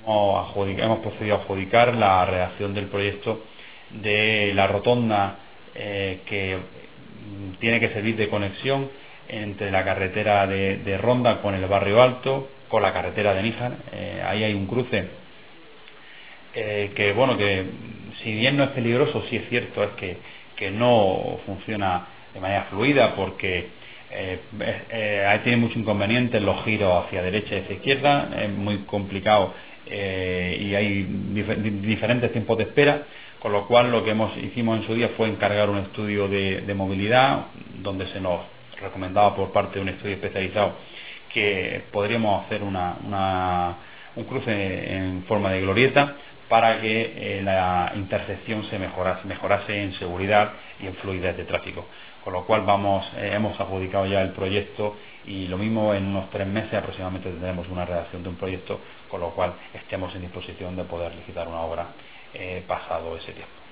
hemos procedido a adjudicar la redacción del proyecto de la rotonda que tiene que servir de conexión entre la carretera de Ronda con el Barrio Alto, con la carretera de Níjar. Ahí hay un cruce que si bien no es peligroso, sí es cierto es que no funciona de manera fluida porque ahí tiene mucho inconveniente en los giros hacia derecha y hacia izquierda, es muy complicado y hay diferentes tiempos de espera, con lo cual lo que hicimos en su día fue encargar un estudio de movilidad donde se nos recomendaba por parte de un estudio especializado que podríamos hacer un cruce en forma de glorieta para que la intersección mejorase en seguridad y en fluidez de tráfico. Con lo cual hemos adjudicado ya el proyecto y lo mismo en unos 3 meses aproximadamente tendremos una redacción de un proyecto, con lo cual estemos en disposición de poder licitar una obra pasado ese tiempo.